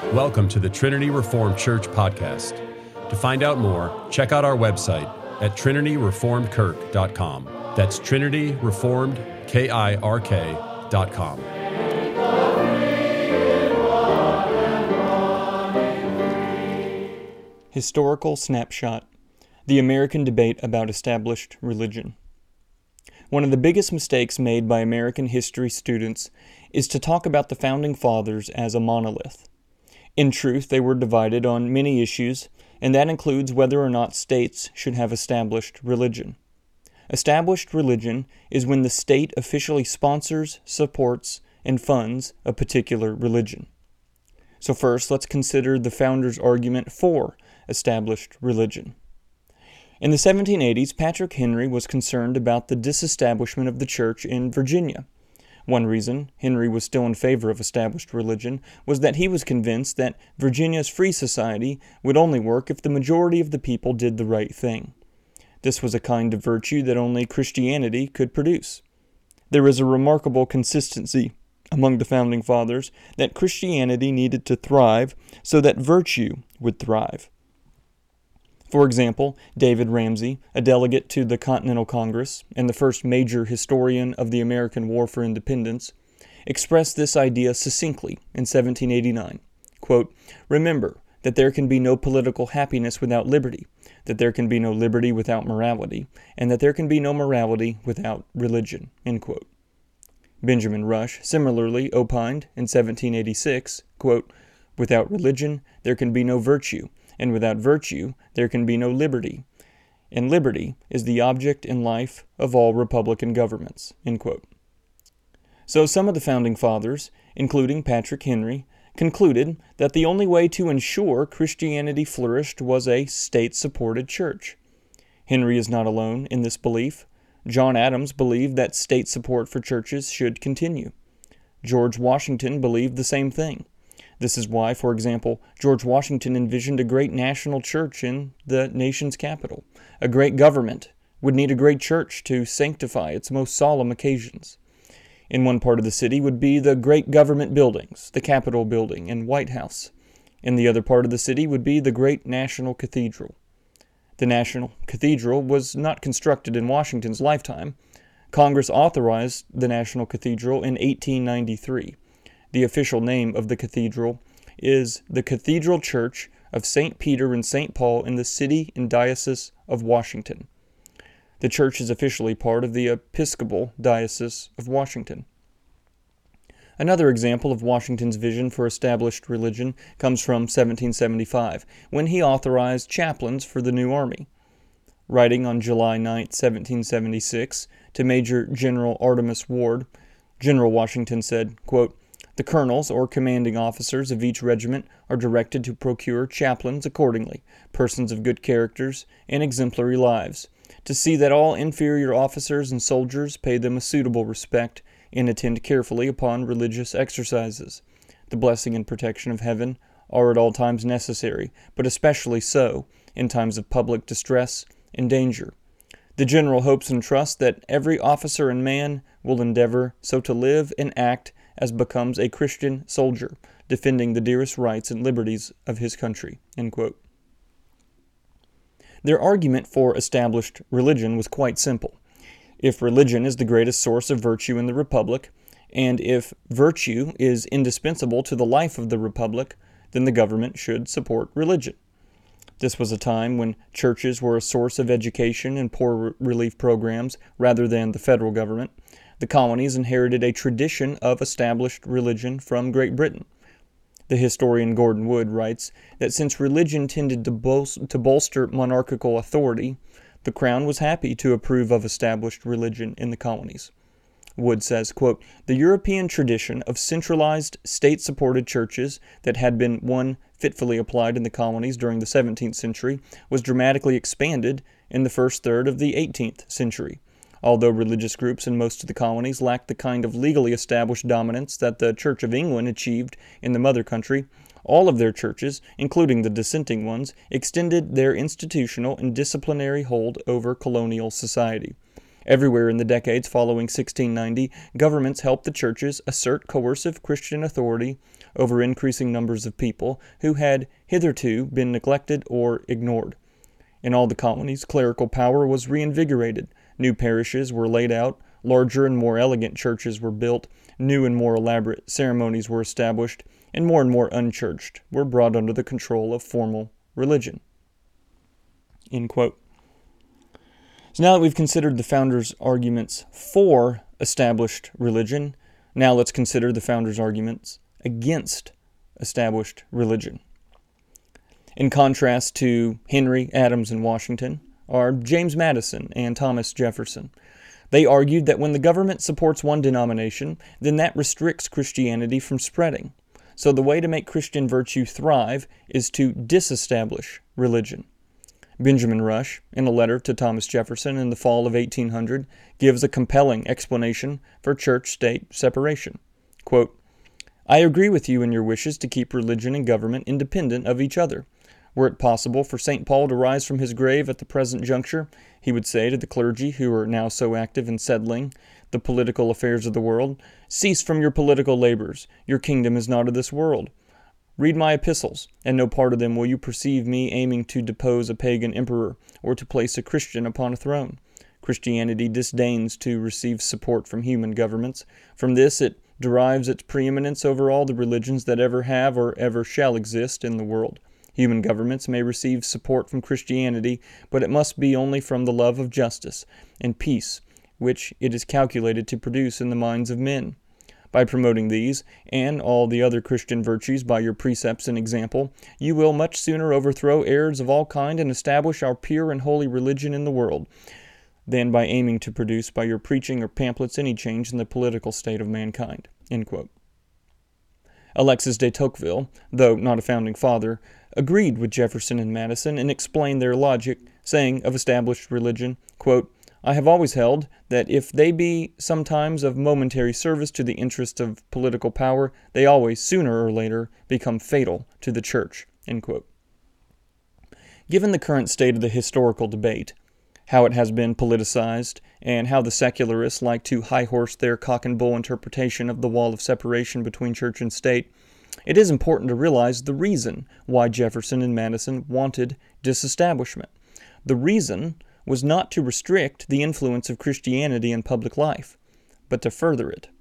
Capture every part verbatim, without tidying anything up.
Welcome to the Trinity Reformed Church podcast. To find out more, check out our website at trinity reformed kirk dot com. That's Trinity Reformed, K I R K dot com. Historical Snapshot: The American Debate About Established Religion. One of the biggest mistakes made by American history students is to talk about the Founding Fathers as a monolith. In truth, they were divided on many issues, and that includes whether or not states should have established religion. Established religion is when the state officially sponsors, supports, and funds a particular religion. So first, let's consider the founders' argument for established religion. In the seventeen eighties, Patrick Henry was concerned about the disestablishment of the church in Virginia. One reason Henry was still in favor of established religion was that he was convinced that Virginia's free society would only work if the majority of the people did the right thing. This was a kind of virtue that only Christianity could produce. There is a remarkable consistency among the Founding Fathers that Christianity needed to thrive so that virtue would thrive. For example, David Ramsay, a delegate to the Continental Congress and the first major historian of the American War for Independence, expressed this idea succinctly in seventeen eighty-nine. Quote, "Remember that there can be no political happiness without liberty, that there can be no liberty without morality, and that there can be no morality without religion." End quote. Benjamin Rush similarly opined in seventeen eighty-six, quote, "Without religion there can be no virtue, and without virtue there can be no liberty, and liberty is the object in life of all Republican governments." End quote. So some of the Founding Fathers, including Patrick Henry, concluded that the only way to ensure Christianity flourished was a state-supported church. Henry is not alone in this belief. John Adams believed that state support for churches should continue. George Washington believed the same thing. This is why, for example, George Washington envisioned a great national church in the nation's capital. A great government would need a great church to sanctify its most solemn occasions. In one part of the city would be the great government buildings, the Capitol Building and White House. In the other part of the city would be the great National Cathedral. The National Cathedral was not constructed in Washington's lifetime. Congress authorized the National Cathedral in eighteen ninety-three. The official name of the cathedral is the Cathedral Church of Saint Peter and Saint Paul in the City and Diocese of Washington. The church is officially part of the Episcopal Diocese of Washington. Another example of Washington's vision for established religion comes from seventeen seventy-five, when he authorized chaplains for the new army. Writing on July ninth, seventeen seventy-six, to Major General Artemus Ward, General Washington said, quote, "The colonels or commanding officers of each regiment are directed to procure chaplains accordingly, persons of good characters and exemplary lives, to see that all inferior officers and soldiers pay them a suitable respect and attend carefully upon religious exercises. The blessing and protection of heaven are at all times necessary, but especially so in times of public distress and danger. The general hopes and trusts that every officer and man will endeavor so to live and act as becomes a Christian soldier, defending the dearest rights and liberties of his country." End quote. Their argument for established religion was quite simple. If religion is the greatest source of virtue in the Republic, and if virtue is indispensable to the life of the Republic, then the government should support religion. This was a time when churches were a source of education and poor relief programs rather than the federal government. The colonies inherited a tradition of established religion from Great Britain. The historian Gordon Wood writes that since religion tended to, bol- to bolster monarchical authority, the Crown was happy to approve of established religion in the colonies. Wood says, quote, "The European tradition of centralized, state-supported churches that had been one fitfully applied in the colonies during the seventeenth century was dramatically expanded in the first third of the eighteenth century. Although religious groups in most of the colonies lacked the kind of legally established dominance that the Church of England achieved in the mother country, all of their churches, including the dissenting ones, extended their institutional and disciplinary hold over colonial society. Everywhere in the decades following sixteen ninety, governments helped the churches assert coercive Christian authority over increasing numbers of people who had hitherto been neglected or ignored. In all the colonies, clerical power was reinvigorated, new parishes were laid out, larger and more elegant churches were built, new and more elaborate ceremonies were established, and more and more unchurched were brought under the control of formal religion. End quote. So now that we've considered the founders' arguments for established religion, now let's consider the founders' arguments against established religion. In contrast to Henry, Adams, and Washington are James Madison and Thomas Jefferson. They argued that when the government supports one denomination, then that restricts Christianity from spreading. So the way to make Christian virtue thrive is to disestablish religion. Benjamin Rush, in a letter to Thomas Jefferson in the fall of eighteen hundred, gives a compelling explanation for church-state separation. Quote, "I agree with you in your wishes to keep religion and government independent of each other. Were it possible for Saint Paul to rise from his grave at the present juncture, he would say to the clergy who are now so active in settling the political affairs of the world, 'Cease from your political labors. Your kingdom is not of this world. Read my epistles, and no part of them will you perceive me aiming to depose a pagan emperor or to place a Christian upon a throne. Christianity disdains to receive support from human governments. From this it derives its preeminence over all the religions that ever have or ever shall exist in the world. Human governments may receive support from Christianity, but it must be only from the love of justice and peace, which it is calculated to produce in the minds of men. By promoting these, and all the other Christian virtues by your precepts and example, you will much sooner overthrow errors of all kind and establish our pure and holy religion in the world, than by aiming to produce by your preaching or pamphlets any change in the political state of mankind." End quote. Alexis de Tocqueville, though not a founding father, agreed with Jefferson and Madison and explained their logic, saying of established religion, quote, "I have always held that if they be sometimes of momentary service to the interest of political power, they always, sooner or later, become fatal to the church." End quote. Given the current state of the historical debate, how it has been politicized, and how the secularists like to high-horse their cock-and-bull interpretation of the wall of separation between church and state, it is important to realize the reason why Jefferson and Madison wanted disestablishment. The reason was not to restrict the influence of Christianity in public life, but to further it.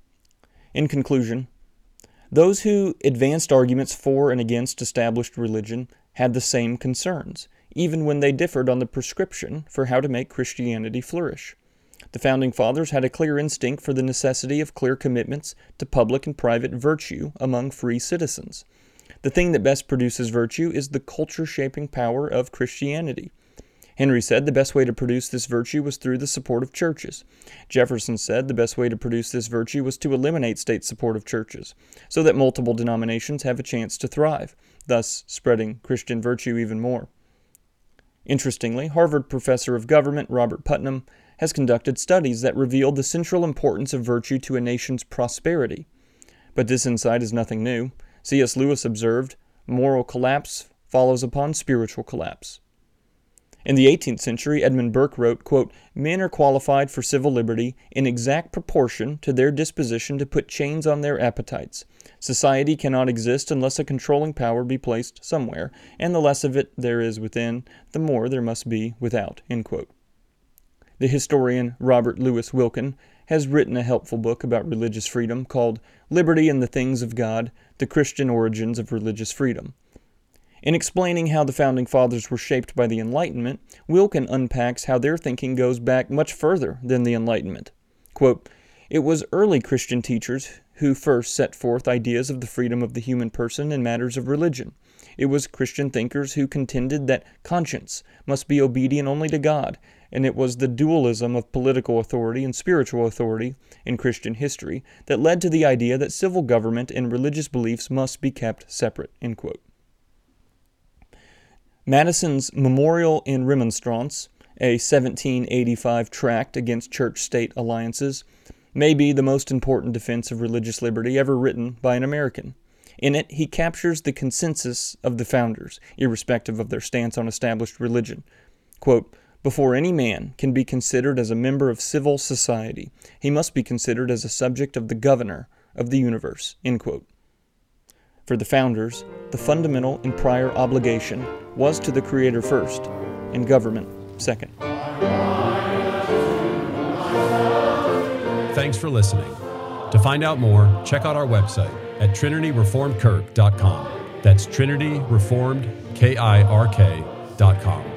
In conclusion, those who advanced arguments for and against established religion had the same concerns, even when they differed on the prescription for how to make Christianity flourish. The Founding Fathers had a clear instinct for the necessity of clear commitments to public and private virtue among free citizens. The thing that best produces virtue is the culture-shaping power of Christianity. Henry said the best way to produce this virtue was through the support of churches. Jefferson said the best way to produce this virtue was to eliminate state support of churches, so that multiple denominations have a chance to thrive, thus spreading Christian virtue even more. Interestingly, Harvard professor of government Robert Putnam has conducted studies that reveal the central importance of virtue to a nation's prosperity. But this insight is nothing new. C S Lewis observed, "Moral collapse follows upon spiritual collapse." In the eighteenth century, Edmund Burke wrote, quote, "Men are qualified for civil liberty in exact proportion to their disposition to put chains on their appetites. Society cannot exist unless a controlling power be placed somewhere, and the less of it there is within, the more there must be without." End quote. The historian Robert Louis Wilkin has written a helpful book about religious freedom called Liberty and the Things of God, The Christian Origins of Religious Freedom. In explaining how the Founding Fathers were shaped by the Enlightenment, Wilkin unpacks how their thinking goes back much further than the Enlightenment. Quote, "It was early Christian teachers who first set forth ideas of the freedom of the human person in matters of religion. It was Christian thinkers who contended that conscience must be obedient only to God, and it was the dualism of political authority and spiritual authority in Christian history that led to the idea that civil government and religious beliefs must be kept separate." End quote. Madison's Memorial in Remonstrance, a seventeen eighty-five tract against church-state alliances, may be the most important defense of religious liberty ever written by an American. In it, he captures the consensus of the founders, irrespective of their stance on established religion. Quote, Before any man can be considered as a member of civil society, he must be considered as a subject of the governor of the universe." End quote. For the founders, the fundamental and prior obligation was to the Creator first, and government second. Thanks for listening. To find out more, check out our website at trinity reformed kirk dot com. That's Trinity Reformed K I R K dot com.